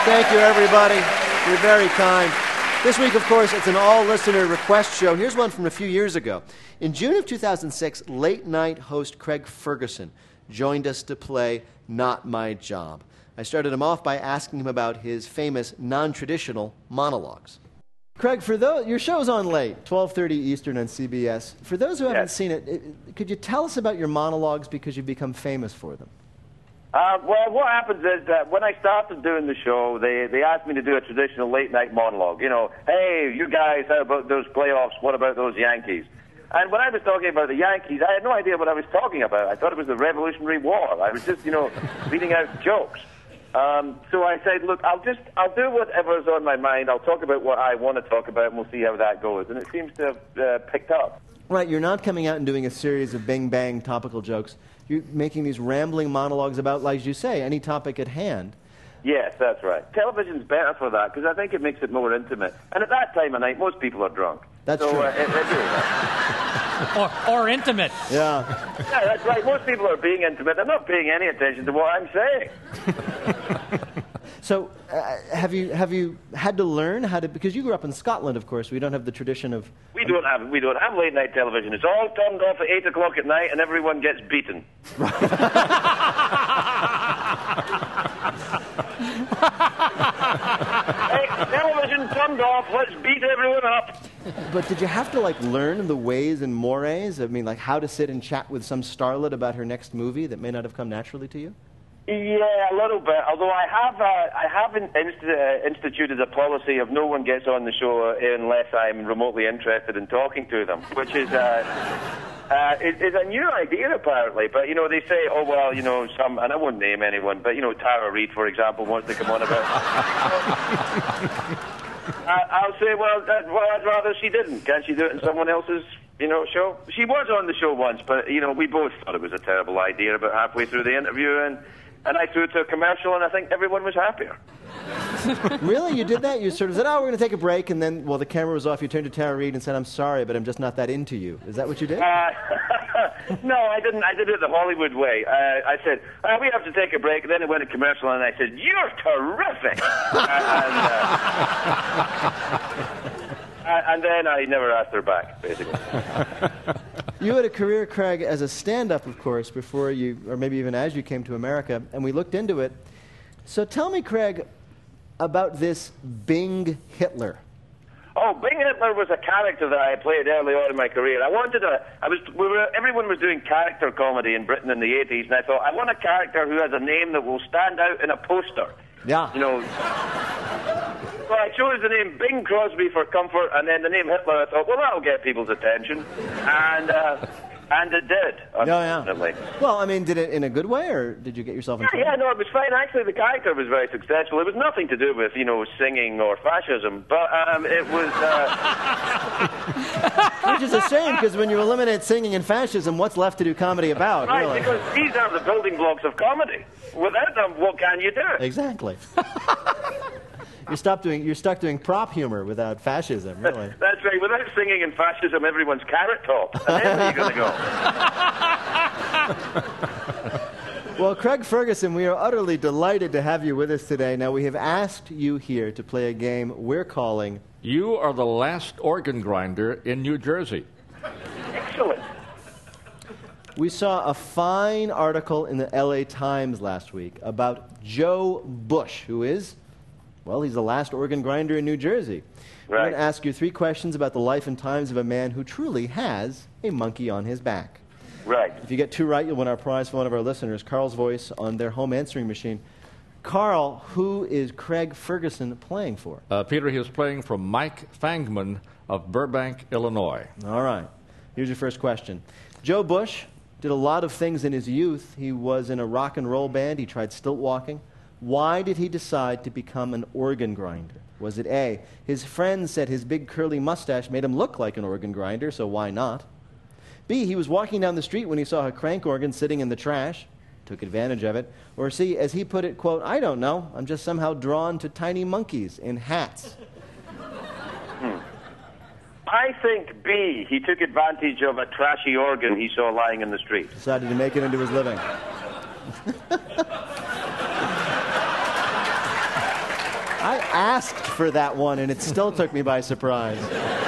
Thank you, everybody. You're very kind. This week, of course, it's an all-listener request show. Here's one from a few years ago. In June of 2006, late-night host Craig Ferguson joined us to play Not My Job. I started him off by asking him about his famous non-traditional monologues. Craig, for those, your show's on late, 12:30 Eastern on CBS. For those who haven't seen it, could you tell us about your monologues because you've become famous for them? Well, what happens is that when I started doing the show, they asked me to do a traditional late-night monologue. You know, hey, you guys, how about those playoffs? What about those Yankees? And when I was talking about the Yankees, I had no idea what I was talking about. I thought it was the Revolutionary War. I was just, reading out jokes. So I said, look, I'll do whatever's on my mind. I'll talk about what I want to talk about, and we'll see how that goes. And it seems to have picked up. Right, you're not coming out and doing a series of bang-bang topical jokes. You're making these rambling monologues about, like you say, any topic at hand. Yes, that's right. Television's better for that because I think it makes it more intimate. And at that time of night, most people are drunk. That's true. It really or intimate. Yeah. Yeah, that's right. Most people are being intimate. They're not paying any attention to what I'm saying. So, have you had to learn how to? Because you grew up in Scotland, of course. We don't have the tradition of. We don't have late night television. It's all turned off at 8 o'clock at night, and everyone gets beaten. Hey, television turned off. Let's beat everyone up. But did you have to learn the ways and mores? I mean, how to sit and chat with some starlet about her next movie that may not have come naturally to you? Yeah, a little bit. Although I have instituted a policy of no one gets on the show unless I'm remotely interested in talking to them, which is is a new idea apparently. But they say, oh well, some, and I won't name anyone, but Tara Reid, for example, wants to come on about. I'll say, well, I'd rather she didn't. Can't she do it in someone else's, show? She was on the show once, but we both thought it was a terrible idea about halfway through the interview, and I threw it to a commercial, and I think everyone was happier. Really? You did that? You sort of said, oh, we're going to take a break, and then, the camera was off, you turned to Tara Reid and said, I'm sorry, but I'm just not that into you. Is that what you did? No, I didn't. I did it the Hollywood way. I said, we have to take a break, and then it went to commercial, and I said, you're terrific! And then I never asked her back, basically. You had a career, Craig, as a stand-up, of course, before you, or maybe even as you came to America, and we looked into it. So tell me, Craig, about this Bing Hitler. Oh, Bing Hitler was a character that I played early on in my career. Everyone was doing character comedy in Britain in the 80s, and I thought, I want a character who has a name that will stand out in a poster. Yeah. So I chose the name Bing Crosby for comfort, and then the name Hitler. I thought, well, that'll get people's attention, and it did. Unfortunately. Yeah. Well, I mean, did it in a good way, or did you get yourself in trouble? Yeah, no, it was fine. Actually, the character was very successful. It was nothing to do with singing or fascism, but it was. Which is a shame, because when you eliminate singing and fascism, what's left to do comedy about? Right, really? Because these are the building blocks of comedy. Without them, what can you do? Exactly. You're stuck doing prop humor without fascism, really. That's right. Without singing and fascism, everyone's carrot top. And then where are you going to go? Well, Craig Ferguson, we are utterly delighted to have you with us today. Now, we have asked you here to play a game we're calling... You are the last organ grinder in New Jersey. Excellent. We saw a fine article in the LA Times last week about Joe Bush, who is... Well, he's the last organ grinder in New Jersey. Right. I'm going to ask you 3 questions about the life and times of a man who truly has a monkey on his back. Right. If you get 2 right, you'll win our prize for one of our listeners, Carl's voice on their home answering machine. Carl, who is Craig Ferguson playing for? Peter, he is playing for Mike Fangman of Burbank, Illinois. All right. Here's your first question. Joe Bush did a lot of things in his youth. He was in a rock and roll band. He tried stilt walking. Why did he decide to become an organ grinder? Was it A, his friends said his big curly mustache made him look like an organ grinder, so why not? B, he was walking down the street when he saw a crank organ sitting in the trash, took advantage of it. Or C, as he put it, quote, I don't know, I'm just somehow drawn to tiny monkeys in hats. I think B, he took advantage of a trashy organ he saw lying in the street. Decided to make it into his living. I asked for that one, and it still took me by surprise.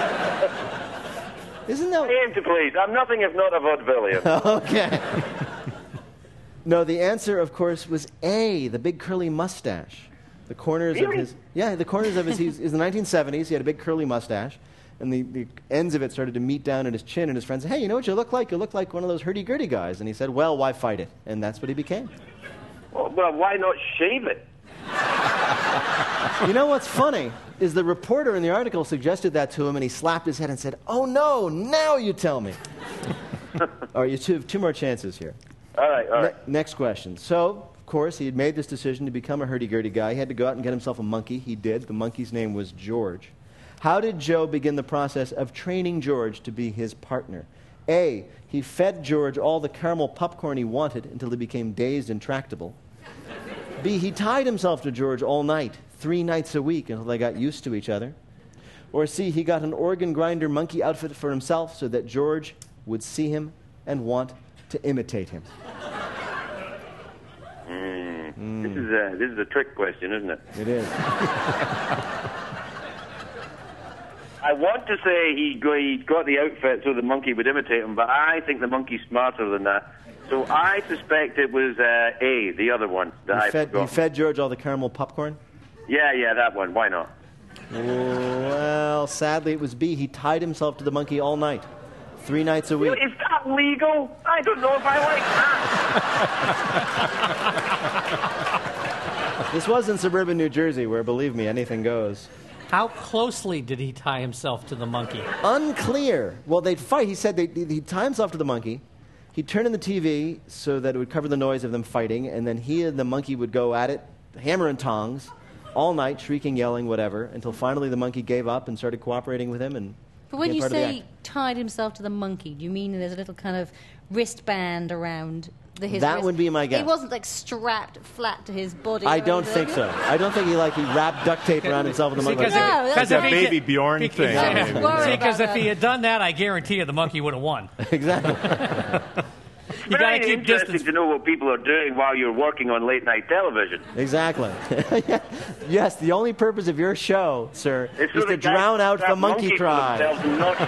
Isn't that... Aim to please. I'm nothing if not a vaudevillian. Okay. No, the answer, of course, was A, the big curly mustache. The corners of his... Yeah, the corners of his... He's in the 1970s. He had a big curly mustache. And the ends of it started to meet down at his chin. And his friend said, hey, you know what you look like? You look like one of those hurdy-gurdy guys. And he said, well, why fight it? And that's what he became. Well, why not shave it? You know what's funny is the reporter in the article suggested that to him, and he slapped his head and said, oh, no, now you tell me. All right, you have two more chances here. All right. Next question. So, of course, he had made this decision to become a hurdy-gurdy guy. He had to go out and get himself a monkey. He did. The monkey's name was George. How did Joe begin the process of training George to be his partner? A, he fed George all the caramel popcorn he wanted until he became dazed and tractable. B, he tied himself to George all night, 3 nights a week, until they got used to each other. Or C, he got an organ grinder monkey outfit for himself so that George would see him and want to imitate him. This is a trick question, isn't it? It is. I want to say he got the outfit so the monkey would imitate him, but I think the monkey's smarter than that. So I suspect it was A, the other one that You fed George all the caramel popcorn? Yeah, that one. Why not? Well, sadly, it was B. He tied himself to the monkey all night, 3 nights a week. Is that legal? I don't know if I like that. This was in suburban New Jersey, where, believe me, anything goes. How closely did he tie himself to the monkey? Unclear. Well, they'd fight. He said he'd tie himself to the monkey. He'd turn on the TV so that it would cover the noise of them fighting, and then he and the monkey would go at it, hammer and tongs, all night, shrieking, yelling, whatever, until finally the monkey gave up and started cooperating with him. But when you say tied himself to the monkey, do you mean there's a little kind of wristband around his wrist? That would be my guess. He wasn't like strapped flat to his body. I don't think so. I don't think he wrapped duct tape around himself with the monkey. Because the baby Bjorn thing. Because if he had done that, I guarantee you the monkey would have won. Exactly. You got to keep distance. To know what people are doing while you're working on late night television. Exactly. Yes, the only purpose of your show, sir, is to drown out the monkey cry. Not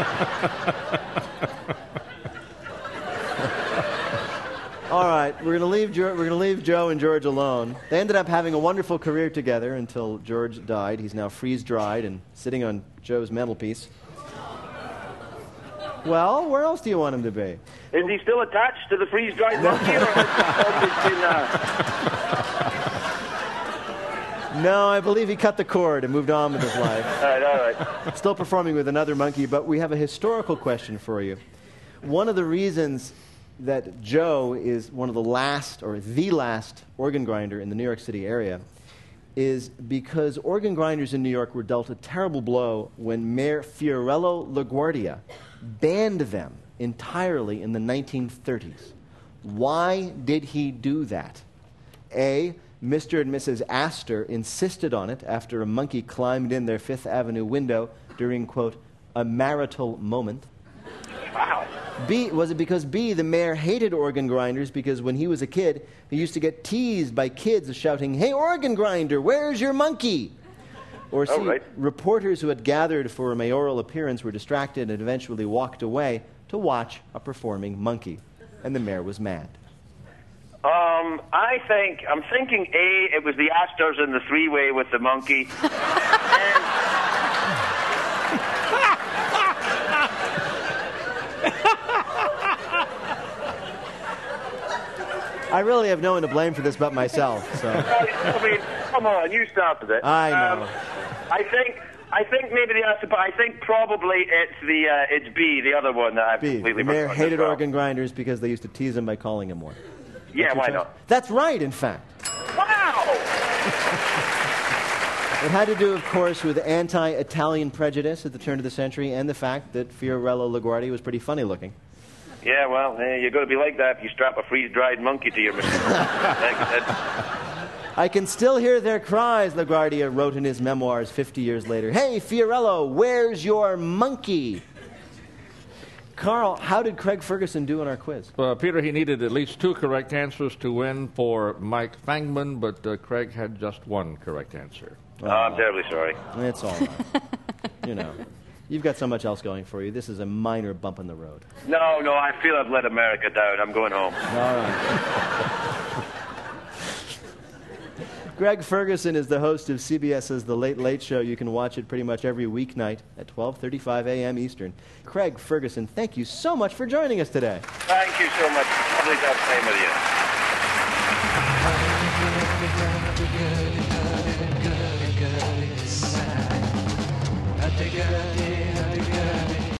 All right, we're going to leave Joe and George alone. They ended up having a wonderful career together until George died. He's now freeze-dried and sitting on Joe's mantelpiece. Well, where else do you want him to be? Is he still attached to the freeze-dried monkey? No, I believe he cut the cord and moved on with his life. All right. Still performing with another monkey, but we have a historical question for you. One of the reasons that Joe is one of the last, or the last, organ grinder in the New York City area is because organ grinders in New York were dealt a terrible blow when Mayor Fiorello LaGuardia banned them entirely in the 1930s. Why did he do that? A, Mr. and Mrs. Astor insisted on it after a monkey climbed in their Fifth Avenue window during, quote, a marital moment. Wow. B, was it because B, the mayor hated organ grinders because when he was a kid, he used to get teased by kids shouting, hey, organ grinder, where's your monkey? Or C, reporters who had gathered for a mayoral appearance were distracted and eventually walked away to watch a performing monkey. And the mayor was mad. I'm thinking A, it was the Astors in the three-way with the monkey. I really have no one to blame for this but myself. So. I mean, come on, you started it. I know. I think maybe the Astor, but I think probably it's B, the other one that I've completely forgotten. The mayor hated well. organ grinders because they used to tease him by calling him one. Yeah, why not? That's right, in fact. Wow! It had to do, of course, with anti-Italian prejudice at the turn of the century and the fact that Fiorello LaGuardia was pretty funny looking. Yeah, well, you're going to be like that if you strap a freeze-dried monkey to your machine. I can still hear their cries, LaGuardia wrote in his memoirs 50 years later. Hey, Fiorello, where's your monkey? Carl, how did Craig Ferguson do in our quiz? Peter, he needed at least 2 correct answers to win for Mike Fangman, but Craig had just 1 correct answer. Oh, I'm terribly sorry. It's all right. You know, you've got so much else going for you. This is a minor bump in the road. No, I feel I've let America down. I'm going home. All right. Greg Ferguson is the host of CBS's The Late Late Show. You can watch it pretty much every weeknight at 12:35 a.m. Eastern. Craig Ferguson, thank you so much for joining us today. Thank you so much. Lovely to have time with you.